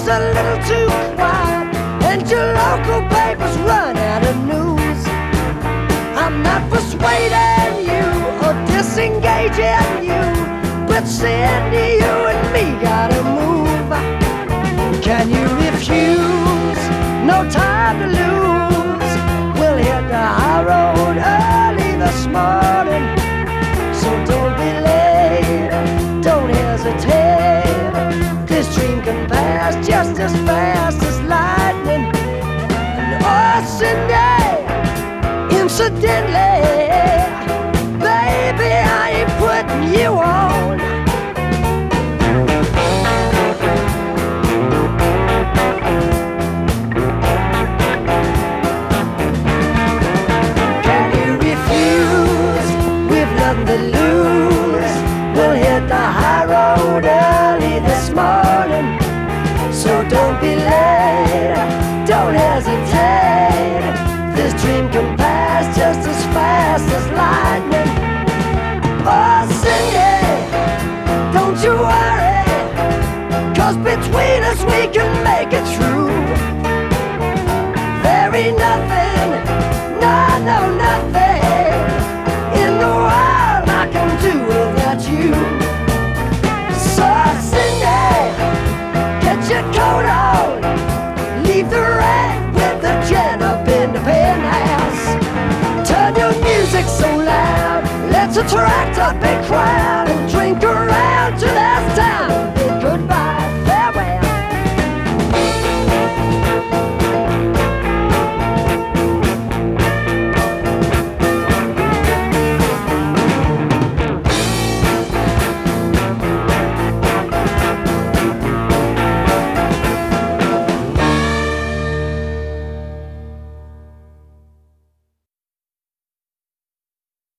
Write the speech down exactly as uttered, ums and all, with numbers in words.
a little too quiet, and your local papers run out of news. I'm not persuading you or disengaging you, but Cindy, you and me gotta move. Can you refuse? No time to lose. We'll hit the high road early this morning, so don't be late, don't hesitate. This dream can pass just as fast as lightning. And oh, Cindy, incidentally, baby, I ain't putting you on. Can you refuse? We've nothing to lose. We'll hit the high road early this morning, so don't be late, don't hesitate. This dream can pass just as fast as lightning. Oh, Cindy, don't you worry, 'cause between us we can make it through. There ain't nothing, no, no, nothing in the world I can do without you. So, Cindy, get your coat on, leave the red with the gent up in the penthouse. Turn your music so loud, let's attract a big crowd and drink around till there's time.